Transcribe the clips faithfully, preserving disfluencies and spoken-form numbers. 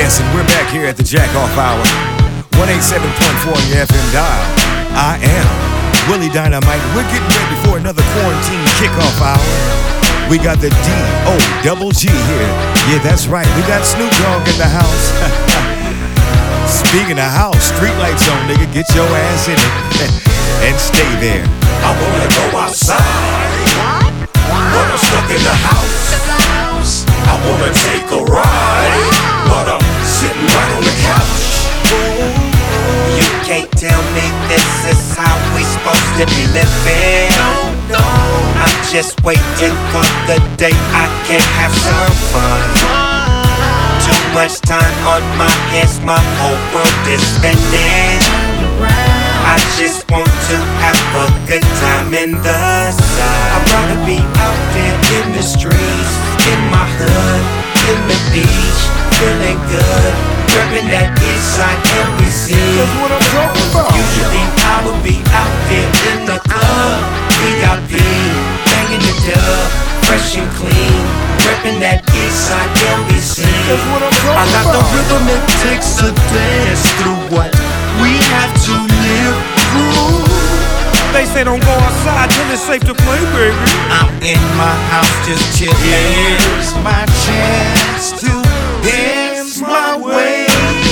Yes, and we're back here at the Jack Off Hour. one eighty-seven point four on your F M dial. I am Willie Dynamite. We're getting ready for another quarantine kickoff hour. We got the D O double G here. Yeah, that's right. We got Snoop Dogg in the house. Speaking of house, street lights on, nigga. Get your ass in it and stay there. I wanna go outside, but I'm stuck in the house. I wanna take a ride, but I'm sitting right on the couch. You can't tell me this is how we supposed to be living. No, no. I'm just waiting for the day I can have some fun. Too much time on my hands, my whole world is spinning. I just want to have a good time in the sun. I'd rather be out there in the streets, in my hood, in the beach, feeling good, repping that Eastside L B C. That's what I'm talking about. Usually I would be out there in the club, V I P, banging the dub, fresh and clean, repping that Eastside L B C. That's what I'm talking about. I got the rhythm it takes to dance through what we have to live through. They say don't go outside till it's safe to play, baby. I'm in my house just chillin'. Here's my chance to dance my way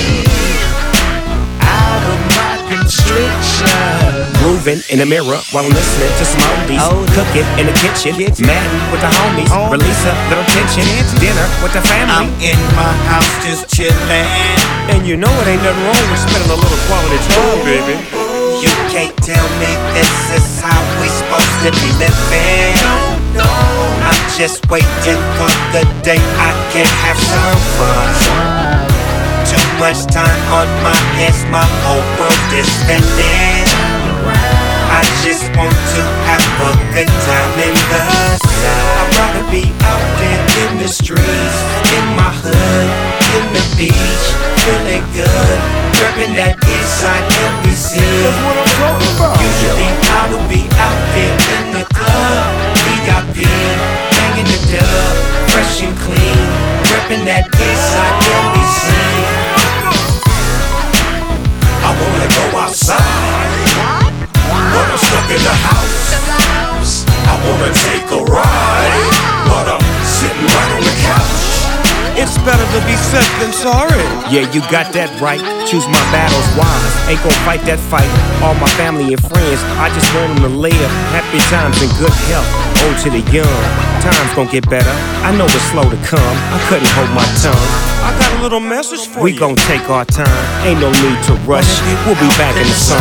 out of my constriction. Grooving in the mirror while I'm listening to some oldies. Oh. Cooking in the kitchen, Madden with the homies. Oh. Release a little tension, dinner with the family. I'm in my house just chillin'. And you know it ain't nothing wrong with spending a little quality time, baby. You can't tell me this is how we supposed to be living. No, no. I'm just waiting for the day I can have some fun. Too much time on my hands, my whole world is spinning. I just want to have a good time in the sun. I'd rather be out there in the streets, in my hood, in the beach, feeling good, repping that Eastside L B C. That's what I'm talking about. Usually I would be out there in the club, V I P, banging the dub, fresh and clean, repping that Eastside L B C. I wanna go outside, but I'm stuck in the house. I wanna take a ride, but I'm sitting right on the couch. It's better to be safe than sorry. Yeah, you got that right. Choose my battles wise. Ain't gon' fight that fight. All my family and friends, I just want them to live happy times and good health. Old to the young, times gon' get better. I know it's slow to come. I couldn't hold my tongue. I got a little message for We you. gon' take our time. Ain't no need to rush. We'll be back in the sun.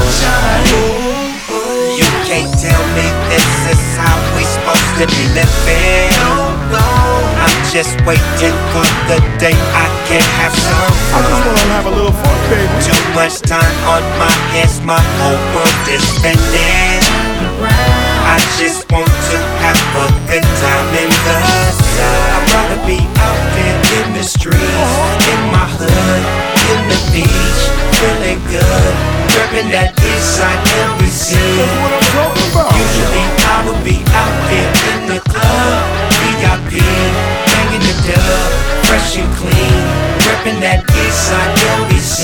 You can't tell me this is how we supposed to be living. No, no. I'm just waiting for the day I can have some I fun. just wanna have a little fun, baby. Too much time on my hands, my whole world is spinning. I just want to have a good time in the sun. I'd rather be out there in the streets, in my hood, in the beach, feeling good, repping that Eastside L B C. That's what I'm talking about. Usually I would be out there in the club, V I P, banging the dub, fresh and clean, repping that Eastside L B C.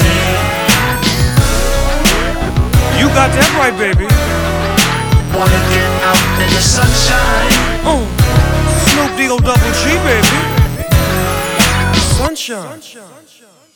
You got that right, baby. Wanna get out in the sunshine. Oh, Snoop D O double G, baby. Sunshine.